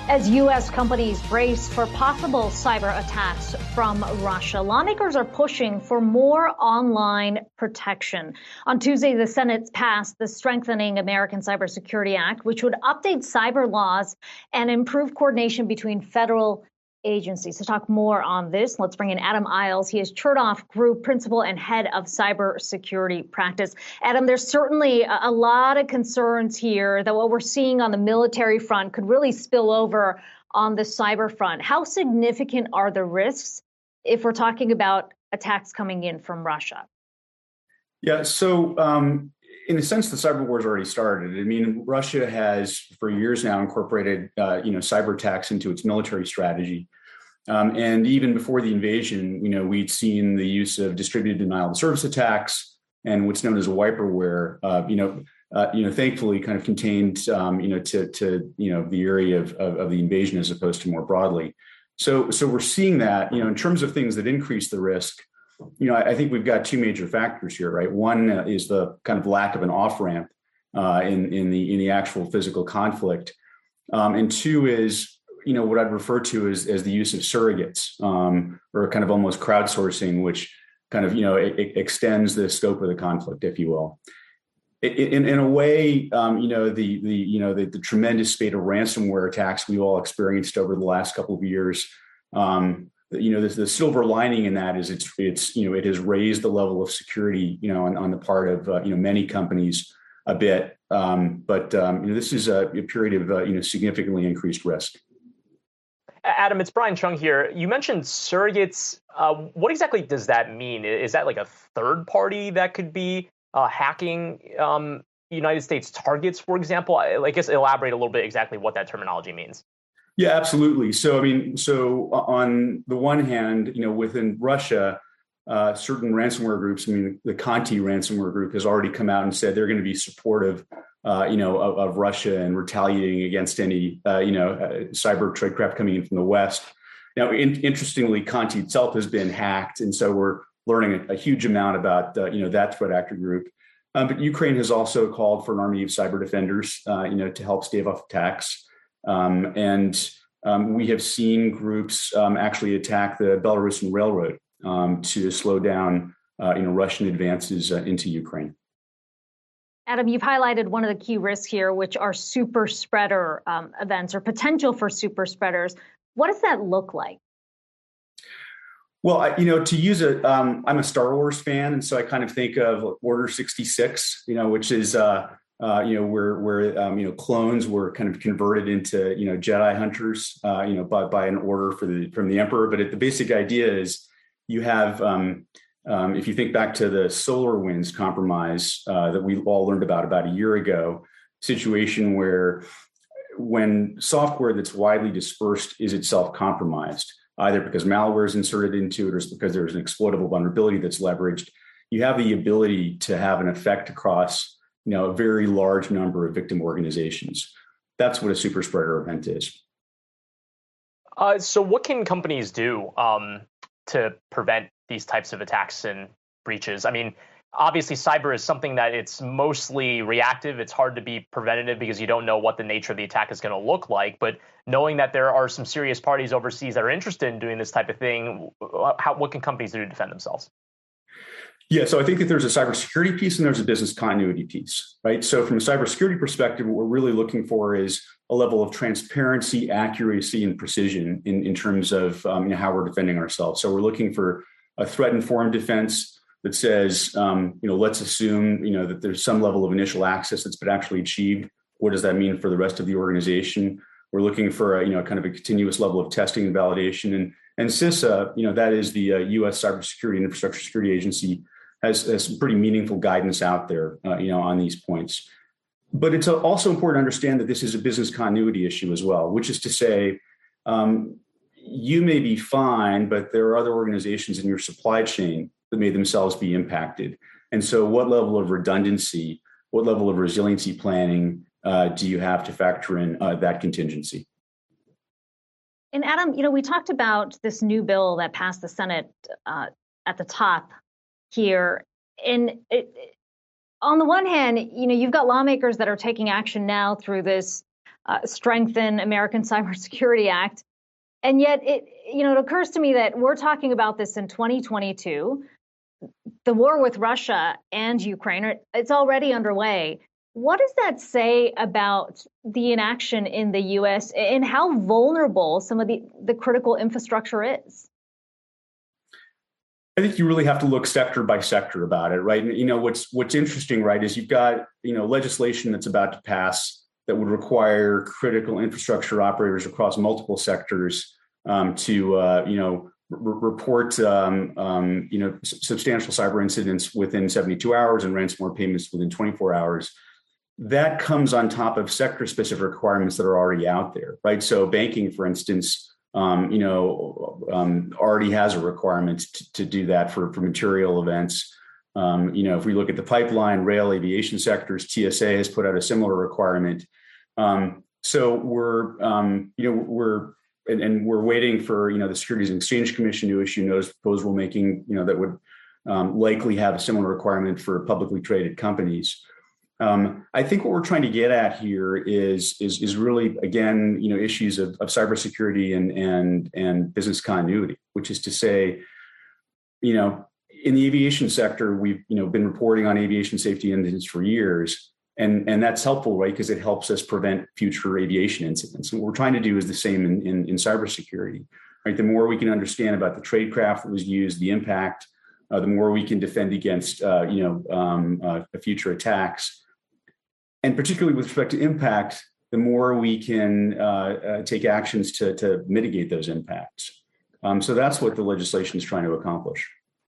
As U.S. companies brace for possible cyber attacks from Russia, lawmakers are pushing for more online protection. On Tuesday, the Senate passed the Strengthening American Cybersecurity Act, which would update cyber laws and improve coordination between federal agencies. To talk more on this, let's bring in Adam Isles. He is Chertoff Group Principal and Head of Cybersecurity Practice. Adam, there's certainly a lot of concerns here that what we're seeing on the military front could really spill over on the cyber front. How significant are the risks if we're talking about attacks coming in from Russia? Yeah, so in a sense, the cyber war has already started. I mean, Russia has for years now incorporated, cyber attacks into its military strategy. And even before the invasion, we'd seen the use of distributed denial of service attacks and what's known as wiperware, thankfully kind of contained, to the area of the invasion as opposed to more broadly. So we're seeing that, in terms of things that increase the risk. I think we've got two major factors here, right? One is the kind of lack of an off ramp in the actual physical conflict, and two is what I'd refer to as the use of surrogates or kind of almost crowdsourcing, which kind of it extends the scope of the conflict, if you will. In a way, the tremendous spate of ransomware attacks we all experienced over the last couple of years. The silver lining in that is it has raised the level of security, on the part of many companies a bit, but this is a period of significantly increased risk. Adam, it's Brian Chung here. You mentioned surrogates. What exactly does that mean? Is that like a third party that could be hacking United States targets, for example? I guess elaborate a little bit exactly what that terminology means. Yeah, absolutely. So, on the one hand, within Russia, certain ransomware groups, the Conti ransomware group has already come out and said they're going to be supportive, of Russia and retaliating against any, cyber tradecraft coming in from the West. Now, interestingly, Conti itself has been hacked. And so we're learning a huge amount about, that threat actor group. But Ukraine has also called for an army of cyber defenders, to help stave off attacks. We have seen groups actually attack the Belarusian railroad to slow down, Russian advances into Ukraine. Adam, you've highlighted one of the key risks here, which are super spreader events or potential for super spreaders. What does that look like? Well, to use I'm a Star Wars fan, and so I kind of think of Order 66, which is where clones were kind of converted into Jedi hunters, by an order from the Emperor. But the basic idea is you have, if you think back to the SolarWinds compromise that we all learned about a year ago, situation where when software that's widely dispersed is itself compromised, either because malware is inserted into it or because there's an exploitable vulnerability that's leveraged, you have the ability to have an effect across a very large number of victim organizations. That's what a super spreader event is. So what can companies do to prevent these types of attacks and breaches? I mean, obviously, cyber is something that it's mostly reactive. It's hard to be preventative because you don't know what the nature of the attack is going to look like. But knowing that there are some serious parties overseas that are interested in doing this type of thing, what can companies do to defend themselves? Yeah, so I think that there's a cybersecurity piece and there's a business continuity piece, right? So from a cybersecurity perspective, what we're really looking for is a level of transparency, accuracy, and precision in terms of how we're defending ourselves. So we're looking for a threat-informed defense that says, let's assume, that there's some level of initial access that's been actually achieved. What does that mean for the rest of the organization? We're looking for kind of a continuous level of testing and validation. And CISA, that is the U.S. Cybersecurity and Infrastructure Security Agency, has some pretty meaningful guidance out there, on these points. But it's also important to understand that this is a business continuity issue as well, which is to say, you may be fine, but there are other organizations in your supply chain that may themselves be impacted. And so what level of redundancy, what level of resiliency planning do you have to factor in that contingency? And Adam, we talked about this new bill that passed the Senate at the top here. And on the one hand, you've got lawmakers that are taking action now through this strengthen American Cybersecurity Act. And yet it occurs to me that we're talking about this in 2022. The war with Russia and Ukraine, it's already underway. What does that say about the inaction in the U.S. and how vulnerable some of the critical infrastructure is? I think you really have to look sector by sector about it, right? And, what's interesting, right, is you've got, legislation that's about to pass that would require critical infrastructure operators across multiple sectors to, report, substantial cyber incidents within 72 hours and ransomware payments within 24 hours. That comes on top of sector-specific requirements that are already out there, right? So banking, for instance, already has a requirement to do that for material events. If we look at the pipeline, rail, aviation sectors, TSA has put out a similar requirement. So we're waiting for the Securities and Exchange Commission to issue notice of proposed rulemaking that would likely have a similar requirement for publicly traded companies. I think what we're trying to get at here is really, again, issues of cybersecurity and business continuity, which is to say, in the aviation sector, we've been reporting on aviation safety incidents for years, and that's helpful, right? Because it helps us prevent future aviation incidents. And what we're trying to do is the same in cybersecurity, right? The more we can understand about the tradecraft that was used, the impact, the more we can defend against future attacks. And particularly with respect to impact, the more we can take actions to mitigate those impacts. So that's what the legislation is trying to accomplish.